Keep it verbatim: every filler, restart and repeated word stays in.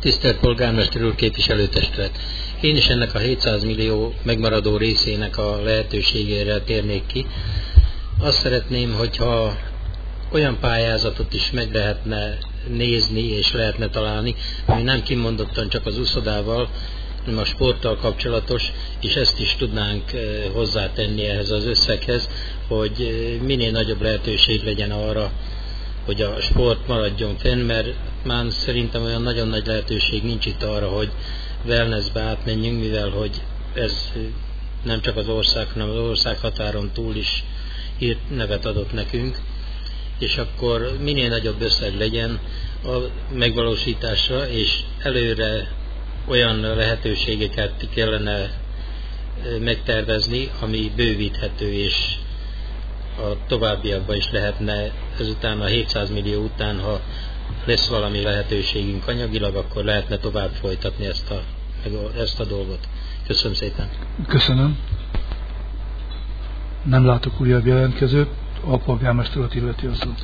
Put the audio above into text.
Tisztelt Polgármester úr, képviselőtestület! Én is ennek a hétszáz millió megmaradó részének a lehetőségére térnék ki. Azt szeretném, hogyha olyan pályázatot is meg lehetne nézni és lehetne találni, ami nem kimondottan csak az úszodával, hanem a sporttal kapcsolatos, és ezt is tudnánk hozzátenni ehhez az összeghez, hogy minél nagyobb lehetőség legyen arra, hogy a sport maradjon fenn, mert már szerintem olyan nagyon nagy lehetőség nincs itt arra, hogy wellnessbe átmenjünk, mivel hogy ez nem csak az ország, hanem az ország határon túl is hírnevet adott nekünk, és akkor minél nagyobb összeg legyen a megvalósításra, és előre olyan lehetőségeket kellene megtervezni, ami bővíthető, és a továbbiakban is lehetne, ezután a hétszáz millió után, ha lesz valami lehetőségünk anyagilag, akkor lehetne tovább folytatni ezt a, ezt a dolgot. Köszönöm szépen. Köszönöm. Nem látok újabb jelentkezőt, a polgármester illeti a szót.